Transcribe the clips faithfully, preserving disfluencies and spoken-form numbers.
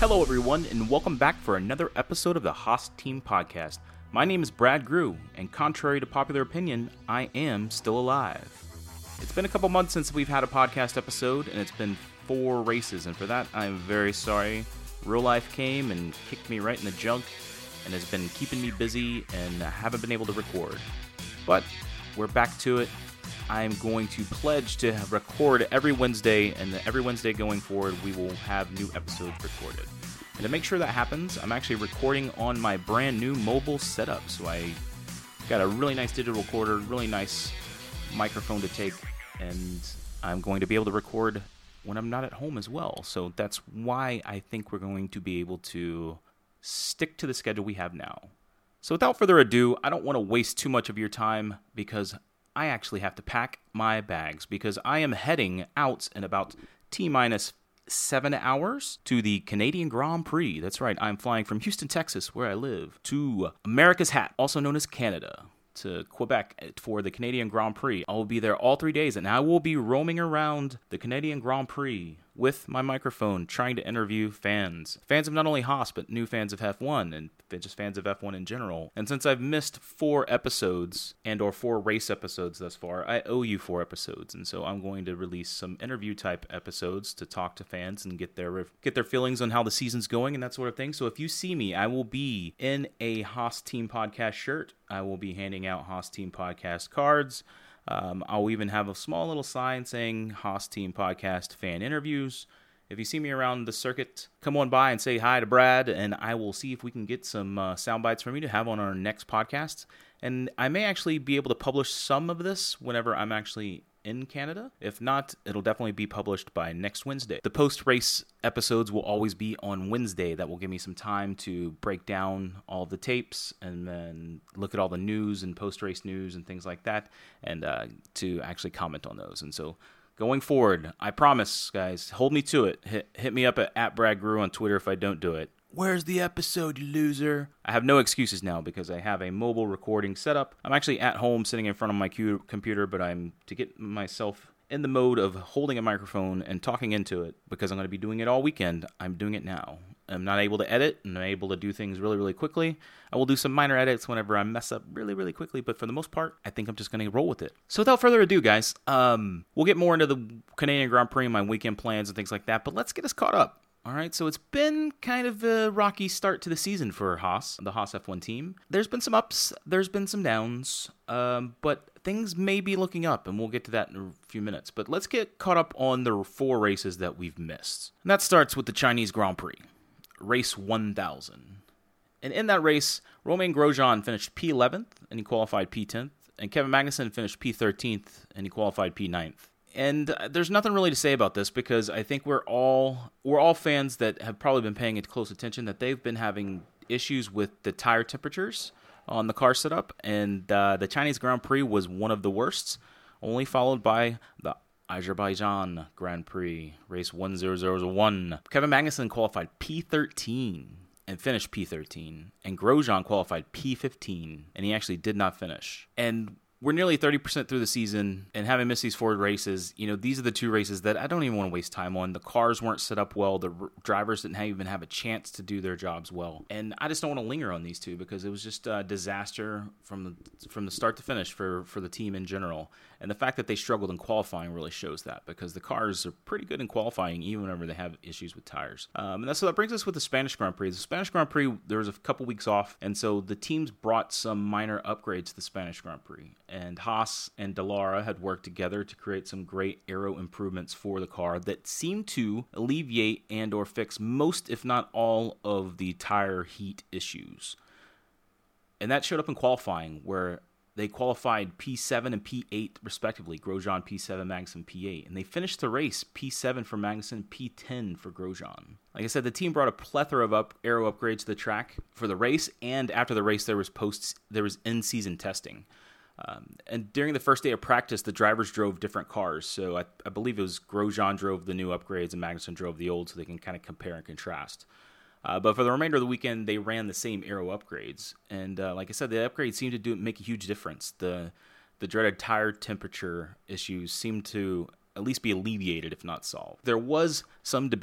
Hello everyone, and welcome back for another episode of the Haas Team Podcast. My name is Brad Grew, and contrary to popular opinion, I am still alive. It's been a couple months since we've had a podcast episode, and it's been four races, and for that, I'm very sorry. Real life came and kicked me right in the junk, and has been keeping me busy, and I haven't been able to record. But we're back to it. I'm going to pledge to record every Wednesday, and every Wednesday going forward, we will have new episodes recorded. And to make sure that happens, I'm actually recording on my brand new mobile setup. So I got a really nice digital recorder, really nice microphone to take, and I'm going to be able to record when I'm not at home as well. So that's why I think we're going to be able to stick to the schedule we have now. So without further ado, I don't want to waste too much of your time because I actually have to pack my bags because I am heading out in about T-minus seven hours to the Canadian Grand Prix. That's right, I'm flying from Houston, Texas, where I live, to America's Hat, also known as Canada, to Quebec for the Canadian Grand Prix. I will be there all three days, and I will be roaming around the Canadian Grand Prix with my microphone, trying to interview fans. Fans of not only Haas, but new fans of F one, and just fans of F one in general. And since I've missed four episodes, and or four race episodes thus far, I owe you four episodes, and so I'm going to release some interview-type episodes to talk to fans and get their get their feelings on how the season's going and that sort of thing. So if you see me, I will be in a Haas Team Podcast shirt. I will be handing out Haas Team Podcast cards. Um, I'll even have a small little sign saying Haas Team Podcast fan interviews. If you see me around the circuit, come on by and say hi to Brad, and I will see if we can get some uh, sound bites from you to have on our next podcast. And I may actually be able to publish some of this whenever I'm actually in Canada. If not, it'll definitely be published by next Wednesday. The post-race episodes will always be on Wednesday. That will give me some time to break down all of the tapes and then look at all the news and post-race news and things like that, and uh, to actually comment on those. And so going forward, I promise, guys, hold me to it. Hit, hit me up at, at Brad Grew on Twitter if I don't do it. Where's the episode, you loser? I have no excuses now because I have a mobile recording setup. I'm actually at home sitting in front of my cu- computer, but I'm to get myself in the mode of holding a microphone and talking into it because I'm going to be doing it all weekend. I'm doing it now. I'm not able to edit, and I'm able to do things really, really quickly. I will do some minor edits whenever I mess up really, really quickly, but for the most part, I think I'm just going to roll with it. So without further ado, guys, um, we'll get more into the Canadian Grand Prix and my weekend plans and things like that, but let's get us caught up. All right, so it's been kind of a rocky start to the season for Haas, the Haas F one team. There's been some ups, there's been some downs, um, but things may be looking up, and we'll get to that in a few minutes. But let's get caught up on the four races that we've missed. And that starts with the Chinese Grand Prix, race one thousand. And in that race, Romain Grosjean finished P eleventh, and he qualified P tenth, and Kevin Magnussen finished P thirteenth, and he qualified P ninth. And there's nothing really to say about this because I think we're all we're all fans that have probably been paying close attention that they've been having issues with the tire temperatures on the car setup, and uh, the Chinese Grand Prix was one of the worst, only followed by the Azerbaijan Grand Prix, race one thousand one. Kevin Magnussen qualified P thirteen and finished P thirteen, and Grosjean qualified P fifteen, and he actually did not finish. And we're nearly thirty percent through the season, and having missed these four races, you know, these are the two races that I don't even want to waste time on. The cars weren't set up well. The r- drivers didn't have, even have a chance to do their jobs well. And I just don't want to linger on these two because it was just a disaster from the from the start to finish for, for the team in general. And the fact that they struggled in qualifying really shows that because the cars are pretty good in qualifying even whenever they have issues with tires. Um, and that's, so that brings us with the Spanish Grand Prix. The Spanish Grand Prix, there was a couple weeks off, and so the teams brought some minor upgrades to the Spanish Grand Prix. And Haas and Dallara had worked together to create some great aero improvements for the car that seemed to alleviate and or fix most, if not all, of the tire heat issues. And that showed up in qualifying, where they qualified P seven and P eight respectively. Grosjean P seven, Magnussen P eight. And they finished the race P seven for Magnussen, P ten for Grosjean. Like I said, the team brought a plethora of up, aero upgrades to the track for the race, and after the race there was post there was in-season testing. Um, and during the first day of practice, the drivers drove different cars. So I, I believe it was Grosjean drove the new upgrades and Magnussen drove the old, so they can kind of compare and contrast. Uh, but for the remainder of the weekend, they ran the same aero upgrades. And uh, like I said, the upgrades seemed to do make a huge difference. The the dreaded tire temperature issues seemed to at least be alleviated, if not solved. There was some debate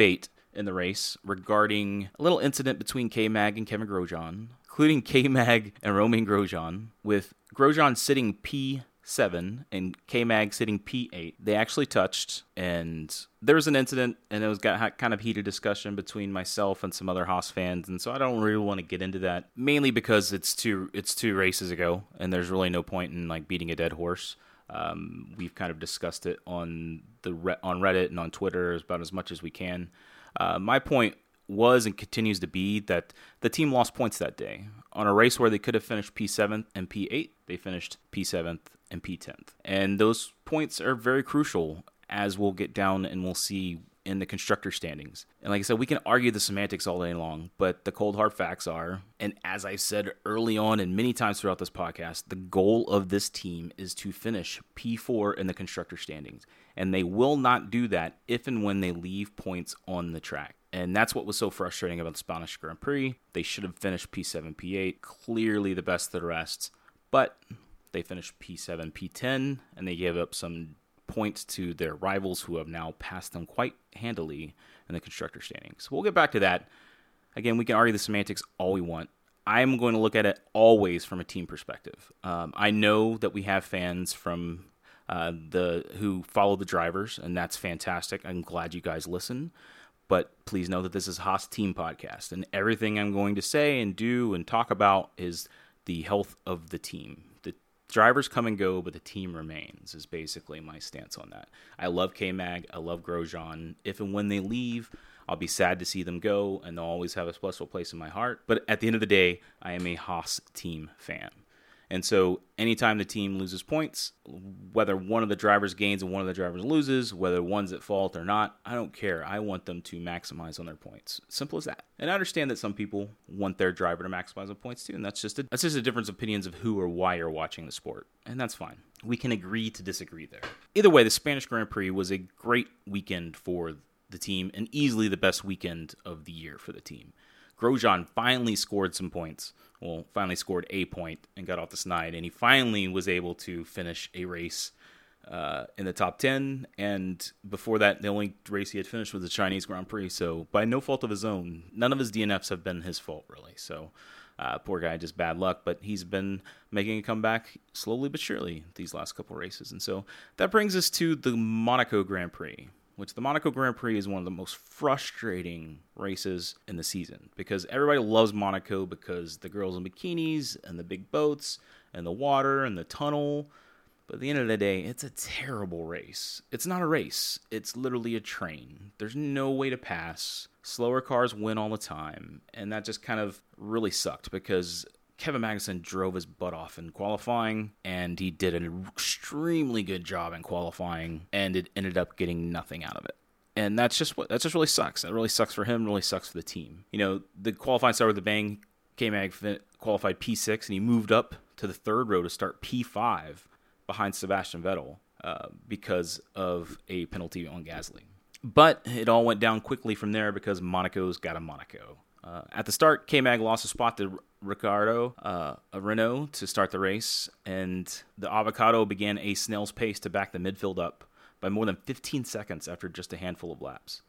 in the race regarding a little incident between K-Mag and Kevin Grosjean, including K-Mag and Romain Grosjean, with Grosjean sitting P seven and K-Mag sitting P eight. They actually touched, and there was an incident, and it was got kind of heated discussion between myself and some other Haas fans, and so I don't really want to get into that, mainly because it's two it's two races ago, and there's really no point in like beating a dead horse. Um, we've kind of discussed it on the on Reddit and on Twitter about as much as we can. Uh, my point was and continues to be that the team lost points that day. On a race where they could have finished P seventh and P eighth, they finished P seventh and P tenth. And those points are very crucial, as we'll get down and we'll see in the constructor standings. And like I said, we can argue the semantics all day long, but the cold hard facts are, and as I said early on and many times throughout this podcast, the goal of this team is to finish P four in the constructor standings. And they will not do that if and when they leave points on the track. And that's what was so frustrating about the Spanish Grand Prix. They should have finished P seven, P eight, clearly the best of the rest. But they finished P seven, P ten, and they gave up some points to their rivals who have now passed them quite handily in the constructor standings. We'll get back to that. Again, we can argue the semantics all we want. I'm going to look at it always from a team perspective. Um, I know that we have fans from uh, the who follow the drivers, and that's fantastic. I'm glad you guys listen. But please know that this is Haas Team Podcast, and everything I'm going to say and do and talk about is the health of the team. The drivers come and go, but the team remains, is basically my stance on that. I love K-Mag. I love Grosjean. If and when they leave, I'll be sad to see them go, and they'll always have a special place in my heart. But at the end of the day, I am a Haas Team fan. And so anytime the team loses points, whether one of the drivers gains and one of the drivers loses, whether one's at fault or not, I don't care. I want them to maximize on their points. Simple as that. And I understand that some people want their driver to maximize on points too, and that's just a, that's just a difference of opinions of who or why you're watching the sport. And that's fine. We can agree to disagree there. Either way, the Spanish Grand Prix was a great weekend for the team and easily the best weekend of the year for the team. Grosjean finally scored some points. Well, finally scored a point and got off the snide, and he finally was able to finish a race uh, in the top ten, and before that, the only race he had finished was the Chinese Grand Prix, so by no fault of his own, none of his D N Fs have been his fault, really, so uh, poor guy, just bad luck, but he's been making a comeback slowly but surely these last couple races, and so that brings us to the Monaco Grand Prix, which the Monaco Grand Prix is one of the most frustrating races in the season because everybody loves Monaco because the girls in bikinis and the big boats and the water and the tunnel. But at the end of the day, it's a terrible race. It's not a race. It's literally a train. There's no way to pass. Slower cars win all the time. And that just kind of really sucked because Kevin Magnussen drove his butt off in qualifying, and he did an extremely good job in qualifying, and it ended up getting nothing out of it. And that's just what that just really sucks. That really sucks for him, really sucks for the team. You know, the qualifying started with a bang. K-Mag qualified P six, and he moved up to the third row to start P five behind Sebastian Vettel uh, because of a penalty on Gasly. But it all went down quickly from there because Monaco's got a Monaco. Uh, at the start, K-Mag lost a spot to Ricardo uh, Renault to start the race, and the Avocado began a snail's pace to back the midfield up by more than fifteen seconds after just a handful of laps.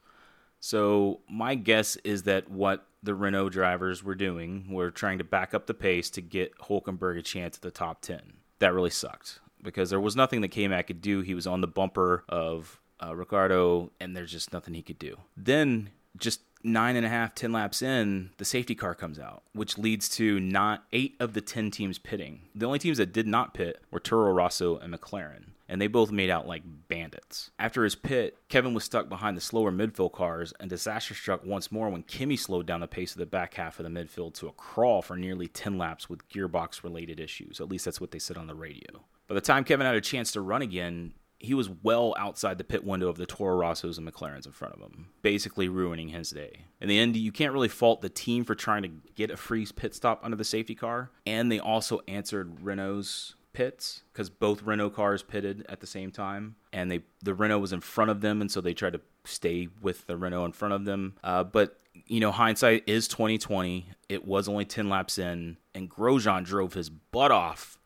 So my guess is that what the Renault drivers were doing were trying to back up the pace to get Hülkenberg a chance at the top ten. That really sucked because there was nothing that K-Mag could do. He was on the bumper of uh, Ricardo, and there's just nothing he could do. Then just nine and a half, ten laps in, the safety car comes out, which leads to not eight of the ten teams pitting. The only teams that did not pit were Toro Rosso and McLaren, and they both made out like bandits. After his pit, Kevin was stuck behind the slower midfield cars, and disaster struck once more when Kimi slowed down the pace of the back half of the midfield to a crawl for nearly ten laps with gearbox-related issues. At least that's what they said on the radio. By the time Kevin had a chance to run again, he was well outside the pit window of the Toro Rossos and McLarens in front of him, basically ruining his day. In the end, you can't really fault the team for trying to get a free pit stop under the safety car, and they also answered Renault's pits because both Renault cars pitted at the same time, and they the Renault was in front of them, and so they tried to stay with the Renault in front of them. Uh, but you know, hindsight is twenty twenty. It was only ten laps in, and Grosjean drove his butt off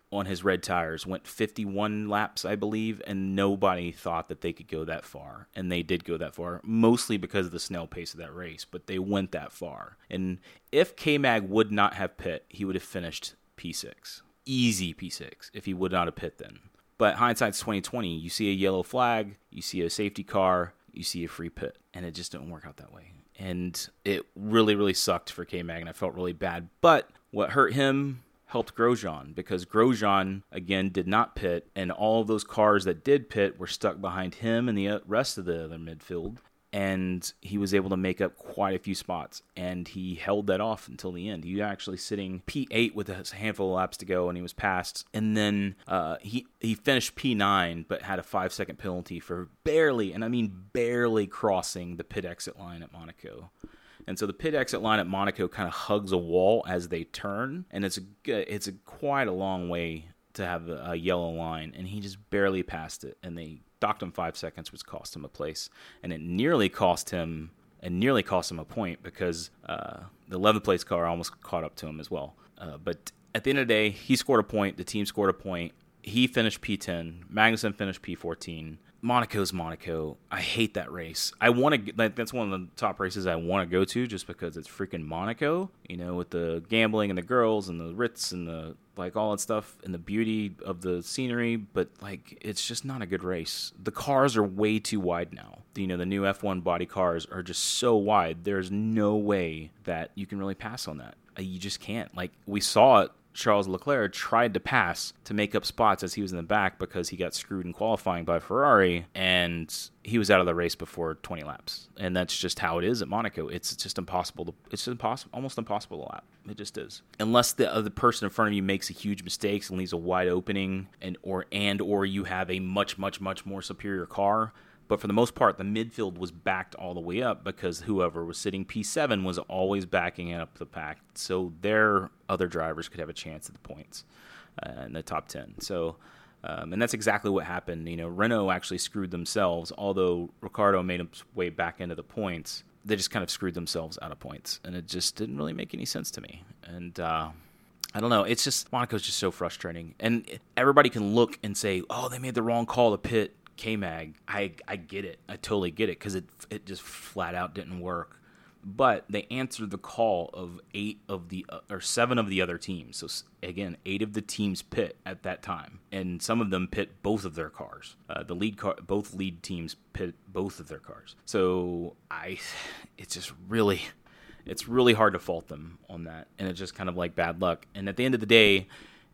on his red tires, went fifty-one laps, I believe, and nobody thought that they could go that far. And they did go that far, mostly because of the snail pace of that race, but they went that far. And if K-Mag would not have pit, he would have finished P six. Easy P six, if he would not have pit then. But hindsight's twenty twenty. You see a yellow flag, you see a safety car, you see a free pit, and it just didn't work out that way. And it really, really sucked for K-Mag, and I felt really bad. But what hurt him helped Grosjean, because Grosjean, again, did not pit, and all of those cars that did pit were stuck behind him and the rest of the other midfield, and he was able to make up quite a few spots, and he held that off until the end. He was actually sitting P eight with a handful of laps to go, and he was passed, and then uh, he, he finished P nine, but had a five-second penalty for barely, and I mean barely, crossing the pit exit line at Monaco. And so the pit exit line at Monaco kind of hugs a wall as they turn, and it's a it's a quite a long way to have a, a yellow line, and he just barely passed it, and they docked him five seconds, which cost him a place, and it nearly cost him and nearly cost him a point because uh, the eleventh place car almost caught up to him as well. Uh, but at the end of the day, he scored a point. The team scored a point. He finished P ten. Magnussen finished P fourteen. Monaco's Monaco. I hate that race. I want to. Like, that's one of the top races I want to go to, just because it's freaking Monaco. You know, with the gambling and the girls and the Ritz and the like all that stuff and the beauty of the scenery. But like, it's just not a good race. The cars are way too wide now. You know, the new F one body cars are just so wide. There's no way that you can really pass on that. You just can't. Like, we saw it. Charles Leclerc tried to pass to make up spots as he was in the back because he got screwed in qualifying by Ferrari, and he was out of the race before twenty laps. And that's just how it is at Monaco. It's just impossible to, it's impossible, almost impossible to lap. It just is. Unless the other person in front of you makes a huge mistake and leaves a wide opening, and or and or you have a much, much, much more superior car. But for the most part, the midfield was backed all the way up because whoever was sitting P seven was always backing up the pack, so their other drivers could have a chance at the points uh, in the top ten. So, um, and that's exactly what happened. You know, Renault actually screwed themselves, although Ricciardo made his way back into the points. They just kind of screwed themselves out of points, and it just didn't really make any sense to me. And uh, I don't know. It's just, Monaco's just so frustrating. And everybody can look and say, oh, they made the wrong call to pit K-Mag. I, I get it. I totally get it, because it it just flat out didn't work. But they answered the call of eight of the uh, or seven of the other teams. So again, eight of the teams pit at that time, and some of them pit both of their cars. Uh, the lead car, both lead teams pit both of their cars. So I, it's just really, it's really hard to fault them on that, and it's just kind of like bad luck. And at the end of the day,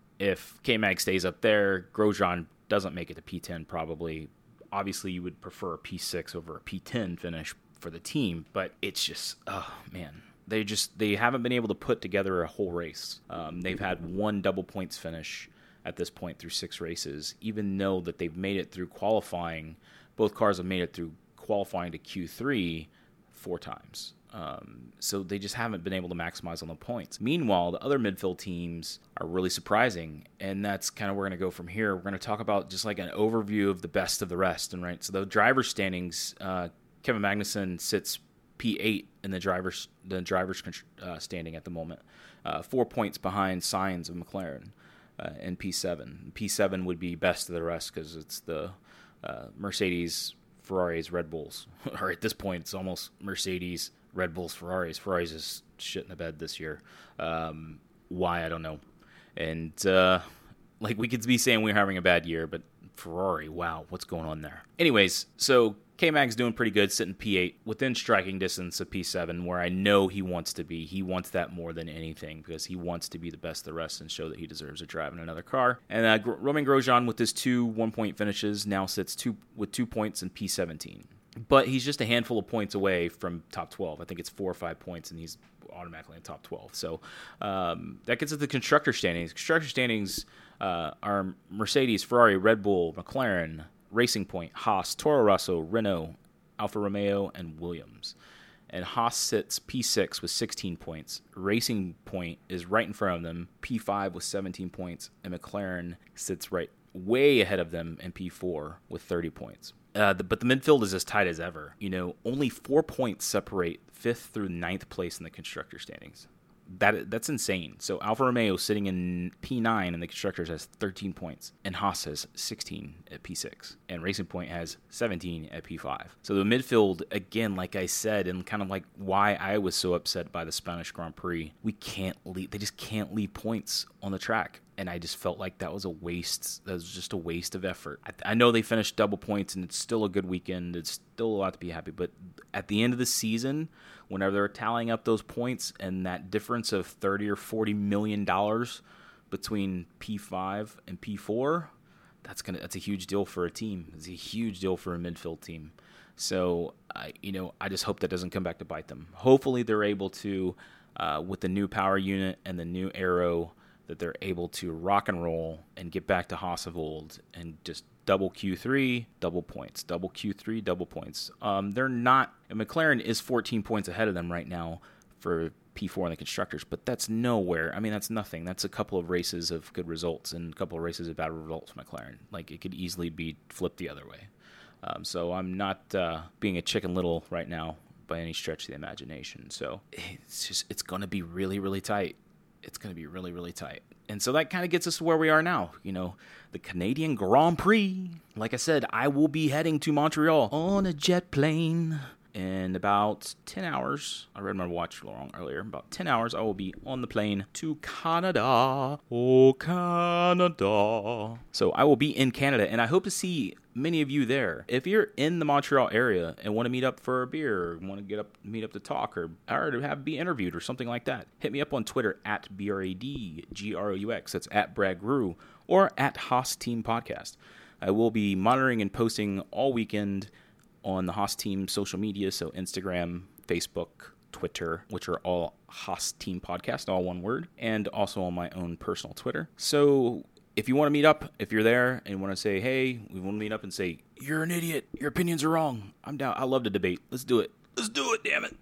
if K-Mag stays up there, Grosjean doesn't make it to P ten probably. Obviously, you would prefer a P six over a P ten finish for the team, but it's just, oh man, they just they haven't been able to put together a whole race. Um, they've had one double points finish at this point through six races, even though that they've made it through qualifying. Both cars have made it through qualifying to Q three four times. Um, so they just haven't been able to maximize on the points. Meanwhile, the other midfield teams are really surprising, and that's kind of where we're going to go from here. We're going to talk about just like an overview of the best of the rest. And right, so the driver standings, uh, Kevin Magnussen sits P eight in the drivers the drivers uh, standing at the moment, uh, four points behind Sainz of McLaren uh, in P seven. P seven would be best of the rest because it's the uh, Mercedes, Ferraris, Red Bulls. Or at this point, it's almost Mercedes, Red Bulls, Ferraris. Ferraris is shit in the bed this year. Um, why, I don't know. And, uh, like, we could be saying we're having a bad year, but Ferrari, wow, what's going on there? Anyways, so K-Mag's doing pretty good, sitting P eight, within striking distance of P seven, where I know he wants to be. He wants that more than anything, because he wants to be the best of the rest and show that he deserves a drive in another car. And uh, Romain Grosjean, with his two one-point finishes, now sits two with two points in P seventeen. But he's just a handful of points away from top twelve. I think it's four or five points, and he's automatically in top twelve. So um, that gets us the constructor standings. Constructor standings uh, are Mercedes, Ferrari, Red Bull, McLaren, Racing Point, Haas, Toro Rosso, Renault, Alfa Romeo, and Williams. And Haas sits P six with sixteen points. Racing Point is right in front of them, P five with seventeen points. And McLaren sits right way ahead of them in P four with thirty points. Uh, the, but the midfield is as tight as ever. You know, only four points separate fifth through ninth place in the constructor standings. that that's insane. So Alfa Romeo sitting in P nine and the Constructors has thirteen points, and Haas has sixteen at P six, and Racing Point has seventeen at P five. So the midfield, again, like I said, and kind of like why I was so upset by the Spanish Grand Prix, we can't leave. They just can't leave points on the track. And I just felt like that was a waste. That was just a waste of effort. I, I know they finished double points, and it's still a good weekend. It's still a lot to be happy. But at the end of the season, whenever they're tallying up those points and that difference of thirty or forty million dollars between P five and P four, that's gonna that's a huge deal for a team. It's a huge deal for a midfield team. So I, you know, I just hope that doesn't come back to bite them. Hopefully, they're able to, uh, with the new power unit and the new aero, that they're able to rock and roll and get back to Haas of old and just double Q three, double points, double Q three, double points. Um, they're not, and McLaren is fourteen points ahead of them right now for P four in the Constructors, but that's nowhere. I mean, that's nothing. That's a couple of races of good results and a couple of races of bad results for McLaren. Like, it could easily be flipped the other way. Um, so I'm not uh, being a Chicken Little right now by any stretch of the imagination. So it's just, it's going to be really, really tight. It's going to be really, really tight. And so that kind of gets us to where we are now. You know, the Canadian Grand Prix. Like I said, I will be heading to Montreal on a jet plane in about ten hours. I read my watch wrong earlier. About ten hours, I will be on the plane to Canada. Oh, Canada. So I will be in Canada, and I hope to see many of you there. If you're in the Montreal area and want to meet up for a beer, or want to get up, meet up to talk, or, or to have be interviewed or something like that, hit me up on Twitter at B R A D G R O U X. That's at Brad Grew, or at Haas Team Podcast. I will be monitoring and posting all weekend on the Haas Team social media, so Instagram, Facebook, Twitter, which are all Haas Team Podcast, all one word, and also on my own personal Twitter. So if you want to meet up, if you're there and want to say, hey, we want to meet up and say, you're an idiot, your opinions are wrong, I'm down. I love to debate. Let's do it. Let's do it, damn it.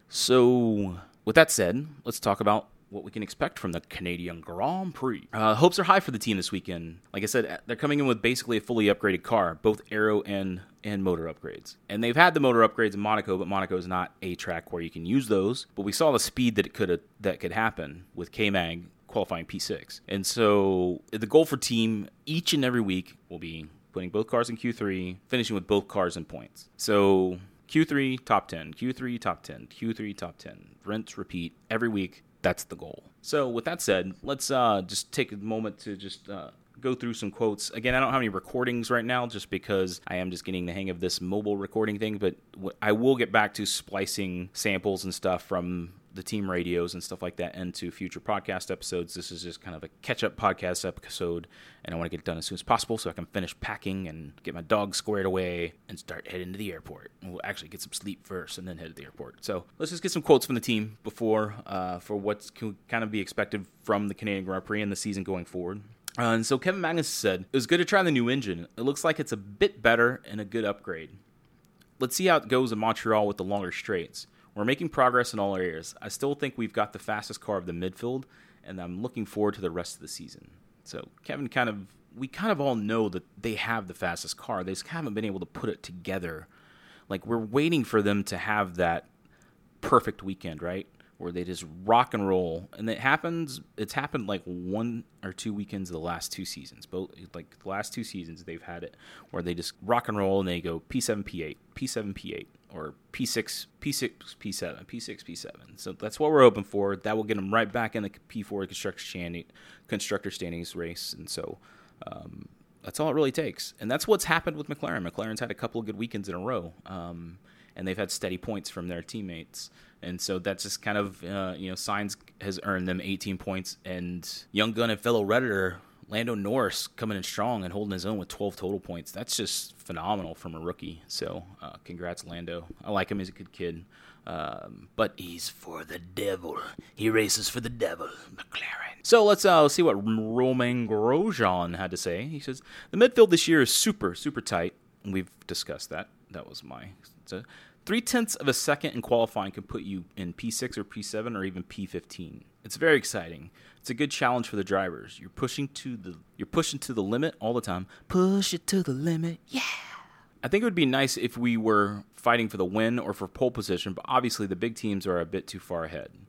So with that said, let's talk about what we can expect from the Canadian Grand Prix. Uh, hopes are high for the team this weekend. Like I said, they're coming in with basically a fully upgraded car, both aero and and motor upgrades. And they've had the motor upgrades in Monaco, but Monaco is not a track where you can use those. But we saw the speed that it could that could happen with K-Mag qualifying P six. And so the goal for team each and every week will be putting both cars in Q three, finishing with both cars in points. So Q three, top ten, Q three, top ten, Q three, top ten. Rinse, repeat every week. That's the goal. So with that said, let's uh, just take a moment to just uh, go through some quotes. Again, I don't have any recordings right now just because I am just getting the hang of this mobile recording thing, but I will get back to splicing samples and stuff from the team radios and stuff like that into future podcast episodes. This is just kind of a catch-up podcast episode, and I want to get it done as soon as possible so I can finish packing and get my dog squared away and start heading to the airport. And we'll actually get some sleep first and then head to the airport. So let's just get some quotes from the team before uh, for what can kind of be expected from the Canadian Grand Prix and the season going forward. Uh, and so Kevin Magnussen said, it was good to try the new engine. It looks like it's a bit better and a good upgrade. Let's see how it goes in Montreal with the longer straights. We're making progress in all areas. I still think we've got the fastest car of the midfield, and I'm looking forward to the rest of the season. So Kevin kind of, we kind of all know that they have the fastest car. They just haven't been able to put it together. Like, we're waiting for them to have that perfect weekend, right? Where they just rock and roll. And it happens, it's happened like one or two weekends of the last two seasons. Both, like the last two seasons, they've had it where they just rock and roll and they go P seven, P eight, P seven, P eight, or P six, P six, P seven, P six, P seven. So that's what we're hoping for. That will get them right back in the P four constructor, standing, constructor standings race. And so um, that's all it really takes. And that's what's happened with McLaren. McLaren's had a couple of good weekends in a row. Um, and they've had steady points from their teammates. And so that's just kind of, uh, you know, Sainz has earned them eighteen points. And young gun and fellow Redditor, Lando Norris, coming in strong and holding his own with twelve total points. That's just phenomenal from a rookie. So uh, congrats, Lando. I like him. He's a good kid. Um, but he's for the devil. He races for the devil, McLaren. So let's uh, see what Romain Grosjean had to say. He says, the midfield this year is super, super tight. And we've discussed that. That was my... So, Three-tenths of a second in qualifying can put you in P six or P seven or even P fifteen. It's very exciting. It's a good challenge for the drivers. You're pushing to the you're pushing to the limit all the time. Push it to the limit, yeah. I think it would be nice if we were fighting for the win or for pole position, but obviously the big teams are a bit too far ahead. Like,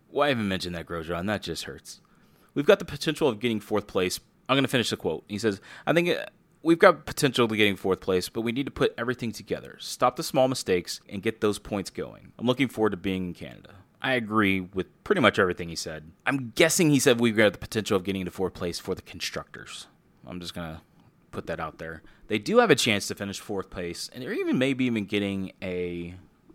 Why even mention that, Grosjean? That just hurts. We've got the potential of getting fourth place. I'm going to finish the quote. He says, I think it, we've got potential to getting fourth place, but we need to put everything together. Stop the small mistakes and get those points going. I'm looking forward to being in Canada. I agree with pretty much everything he said. I'm guessing he said we've got the potential of getting to fourth place for the constructors. I'm just going to put that out there. They do have a chance to finish fourth place, and they're even maybe even getting a,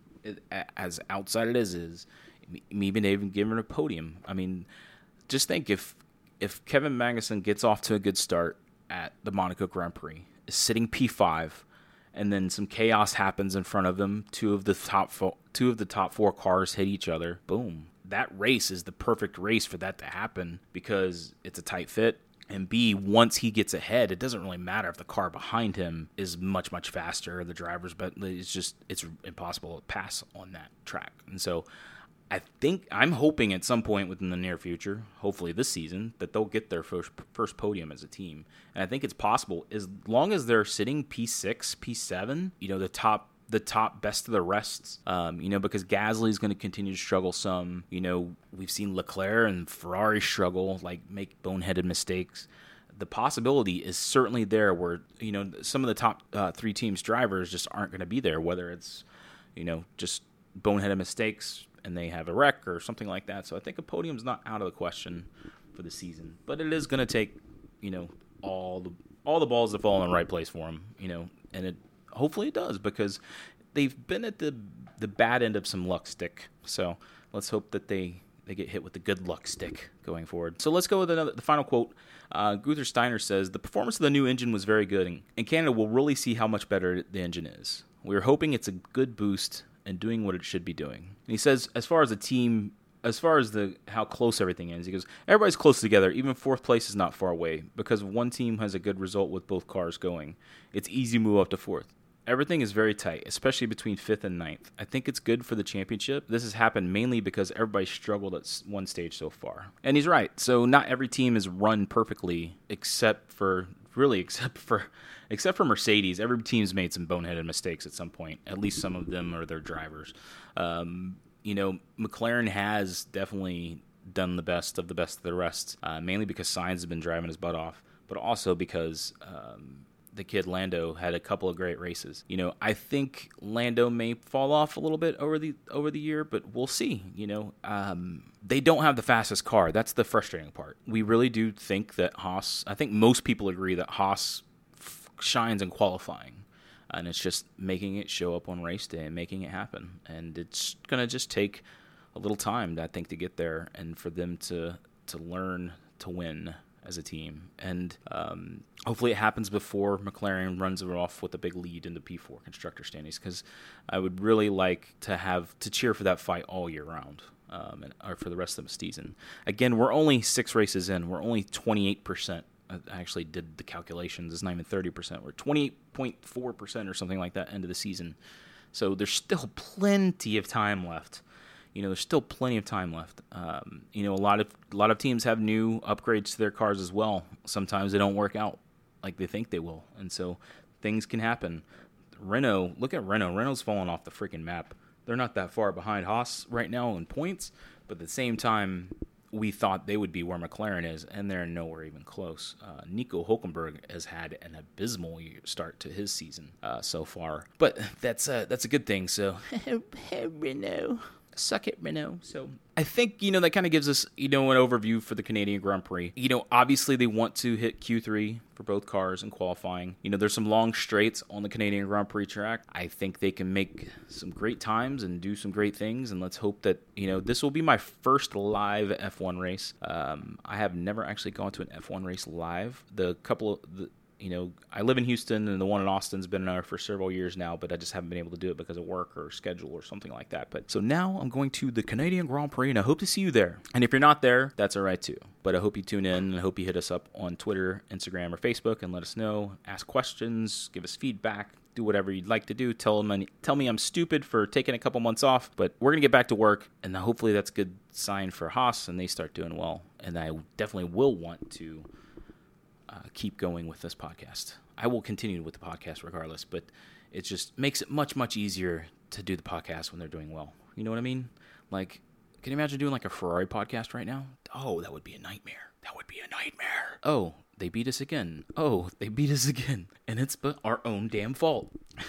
as outside it is, is maybe they even given a podium. I mean, just think if if Kevin Magnussen gets off to a good start at the Monaco Grand Prix, is sitting P five, and then some chaos happens in front of them, two of the top four, two of the top four cars hit each other, boom. That race is the perfect race for that to happen because it's a tight fit. And B, once he gets ahead, it doesn't really matter if the car behind him is much, much faster, the drivers, but it's just, it's impossible to pass on that track. And so I think, I'm hoping at some point within the near future, hopefully this season, that they'll get their first first podium as a team. And I think it's possible as long as they're sitting P six, P seven, you know, the top the top best of the rest, um, you know, because Gasly is going to continue to struggle some. You know, we've seen Leclerc and Ferrari struggle, like make boneheaded mistakes. The possibility is certainly there where, you know, some of the top uh, three teams drivers just aren't going to be there, whether it's, you know, just boneheaded mistakes and they have a wreck or something like that. So I think a podium's not out of the question for the season, but it is going to take, you know, all the all the balls to fall in the right place for them, you know, and it hopefully it does because they've been at the the bad end of some luck stick. So let's hope that they, they get hit with the good luck stick going forward. So let's go with another the final quote. Uh, Gunther Steiner says, the performance of the new engine was very good, and, and Canada will really see how much better the engine is. We're hoping it's a good boost and doing what it should be doing. And he says, as far as the team, as far as the how close everything is, he goes, everybody's close together. Even fourth place is not far away because if one team has a good result with both cars going, it's easy to move up to fourth. Everything is very tight, especially between fifth and ninth. I think it's good for the championship. This has happened mainly because everybody struggled at one stage so far. And he's right. So not every team is run perfectly except for, really except for, except for Mercedes. Every team's made some boneheaded mistakes at some point. At least some of them are their drivers. Um, you know, McLaren has definitely done the best of the best of the rest, uh, mainly because Sainz has been driving his butt off, but also because um, the kid Lando had a couple of great races. You know, I think Lando may fall off a little bit over the over the year, but we'll see. You know, um, they don't have the fastest car. That's the frustrating part. We really do think that Haas, I think most people agree that Haas f- shines in qualifying. And it's just making it show up on race day and making it happen. And it's going to just take a little time, I think, to get there and for them to to learn to win as a team. And um, hopefully it happens before McLaren runs it off with a big lead in the P four constructor standings, because I would really like to have to cheer for that fight all year round. Um, and, or for the rest of the season. Again, we're only six races in. We're only twenty-eight percent. I actually did the calculations. It's not even thirty percent. We're twenty-eight point four percent or something like that end of the season. So there's still plenty of time left. You know, there's still plenty of time left. Um, you know, a lot of a lot of teams have new upgrades to their cars as well. Sometimes they don't work out like they think they will, and so things can happen. Renault, look at Renault. Renault's fallen off the freaking map. They're not that far behind Haas right now in points, but at the same time, we thought they would be where McLaren is, and they're nowhere even close. Uh, Nico Hülkenberg has had an abysmal start to his season uh, so far, but that's a, that's a good thing. So, Renault, suck it, Renault. So I think, you know, that kind of gives us, you know, an overview for the Canadian Grand Prix. You know, obviously they want to hit Q three for both cars in qualifying. You know, there's some long straights on the Canadian Grand Prix track. I think they can make some great times and do some great things, and let's hope that, you know, this will be my first live F one race. Um, I have never actually gone to an F one race live. The couple of... The, You know, I live in Houston, and the one in Austin's been there for several years now, but I just haven't been able to do it because of work or schedule or something like that. But so now I'm going to the Canadian Grand Prix, and I hope to see you there. And if you're not there, that's all right too. But I hope you tune in, and I hope you hit us up on Twitter, Instagram, or Facebook and let us know. Ask questions, give us feedback, do whatever you'd like to do. Tell me, tell me I'm stupid for taking a couple months off, but we're going to get back to work, and hopefully that's a good sign for Haas, and they start doing well. And I definitely will want to Uh, keep going with this podcast. I will continue with the podcast regardless, but it just makes it much, much easier to do the podcast when they're doing well. You know what I mean? Like, Can you imagine doing like a Ferrari podcast right now? Oh, that would be a nightmare. That would be a nightmare. Oh, they beat us again. Oh, they beat us again. And it's but our own damn fault.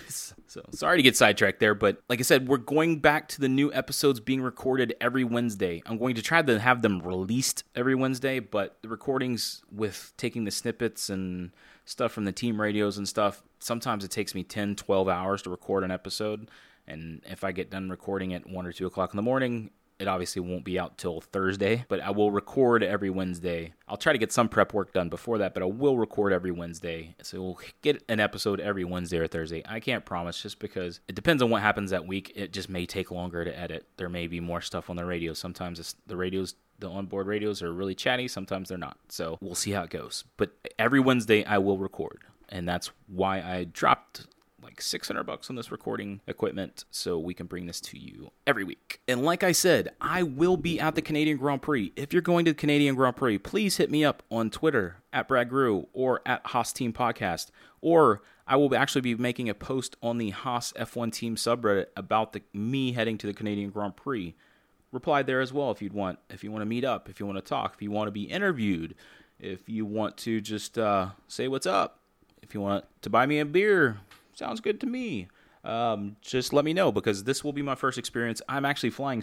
So sorry to get sidetracked there, but like I said, we're going back to the new episodes being recorded every Wednesday. I'm going to try to have them released every Wednesday, but the recordings with taking the snippets and stuff from the team radios and stuff, sometimes it takes me ten, twelve hours to record an episode. And if I get done recording at one or two o'clock in the morning, it obviously won't be out till Thursday, but I will record every Wednesday. I'll try to get some prep work done before that, but I will record every Wednesday. So we'll get an episode every Wednesday or Thursday. I can't promise just because it depends on what happens that week. It just may take longer to edit. There may be more stuff on the radio. Sometimes it's, the radios, the onboard radios are really chatty. Sometimes they're not. So we'll see how it goes. But every Wednesday I will record. And that's why I dropped like six hundred bucks on this recording equipment so we can bring this to you every week. And like I said, I will be at the Canadian Grand Prix. If you're going to the Canadian Grand Prix, please hit me up on Twitter at Brad Grew or at Haas Team Podcast. Or I will actually be making a post on the Haas F one Team subreddit about the me heading to the Canadian Grand Prix. Reply there as well if you'd want. If you want to meet up, if you want to talk, if you want to be interviewed, if you want to just uh, say what's up, if you want to buy me a beer. Sounds good to me. Um, just let me know because this will be my first experience. I'm actually flying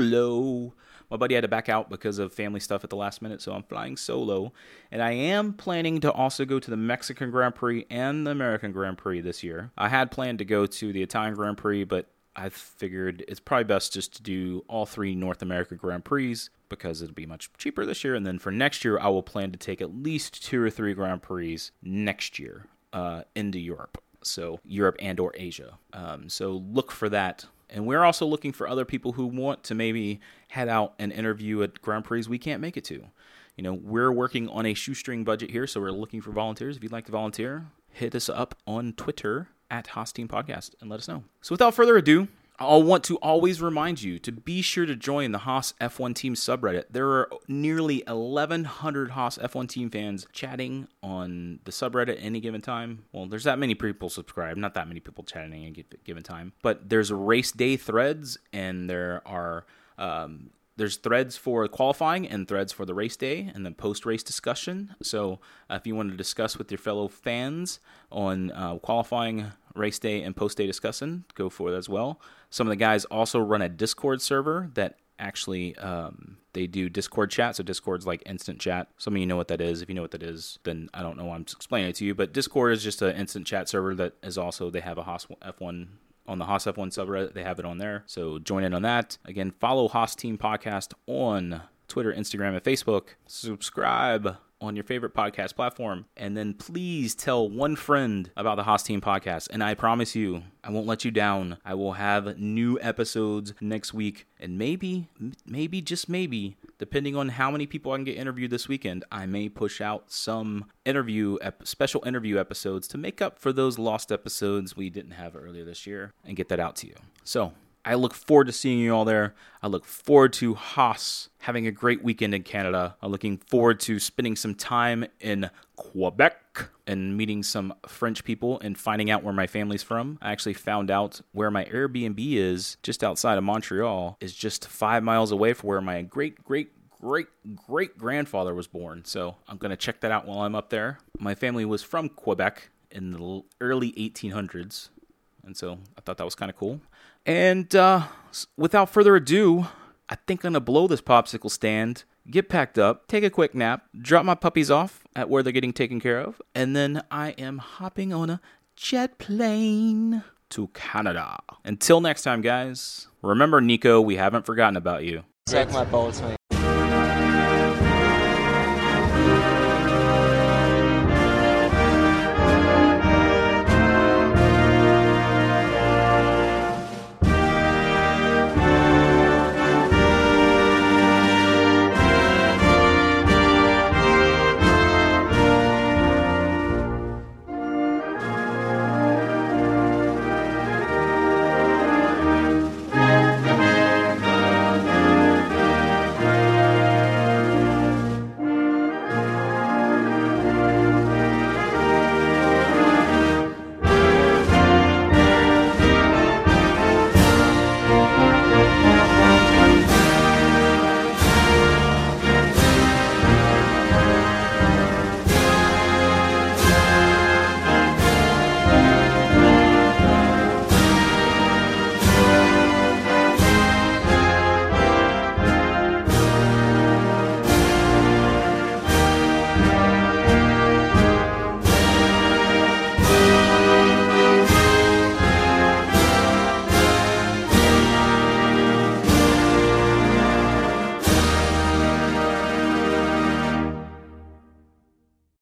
solo. My buddy had to back out because of family stuff at the last minute, so I'm flying solo. And I am planning to also go to the Mexican Grand Prix and the American Grand Prix this year. I had planned to go to the Italian Grand Prix, but I figured it's probably best just to do all three North American Grand Prix because it'll be much cheaper this year. And then for next year, I will plan to take at least two or three Grand Prix next year uh, into Europe. So Europe and or Asia. Um, so look for that. And we're also looking for other people who want to maybe head out and interview at Grand Prix we can't make it to. You know, we're working on a shoestring budget here, so we're looking for volunteers. If you'd like to volunteer, hit us up on Twitter at Haas Team Podcast and let us know. So without further ado, I'll want to always remind you to be sure to join the Haas F one Team subreddit. There are nearly eleven hundred Haas F one Team fans chatting on the subreddit at any given time. Well, there's that many people subscribed, not that many people chatting at any given time. But there's race day threads, and there are um, there's threads for qualifying and threads for the race day, and then post-race discussion. So uh, if you want to discuss with your fellow fans on uh, qualifying, race day, and post-day discussion, go for it as well. Some of the guys also run a Discord server that actually, um, they do Discord chat. So Discord's like instant chat. Some of you know what that is. If you know what that is, then I don't know why I'm explaining it to you. But Discord is just an instant chat server that is also, they have a Haas F one, on the Haas F one subreddit. They have it on there. So join in on that. Again, follow Haas Team Podcast on Twitter, Instagram, and Facebook. Subscribe on your favorite podcast platform, and then please tell one friend about the Haas Team Podcast, and I promise you, I won't let you down. I will have new episodes next week, and maybe, maybe, just maybe, depending on how many people I can get interviewed this weekend, I may push out some interview, ep- special interview episodes to make up for those lost episodes we didn't have earlier this year, and get that out to you. So, I look forward to seeing you all there. I look forward to Haas having a great weekend in Canada. I'm looking forward to spending some time in Quebec and meeting some French people and finding out where my family's from. I actually found out where my Airbnb is just outside of Montreal is just five miles away from where my great, great, great, great grandfather was born. So I'm going to check that out while I'm up there. My family was from Quebec in the early eighteen hundreds. And so I thought that was kind of cool. And uh, without further ado, I think I'm going to blow this popsicle stand, get packed up, take a quick nap, drop my puppies off at where they're getting taken care of, and then I am hopping on a jet plane to Canada. Until next time, guys, remember, Nico, we haven't forgotten about you. Check my bolts, man.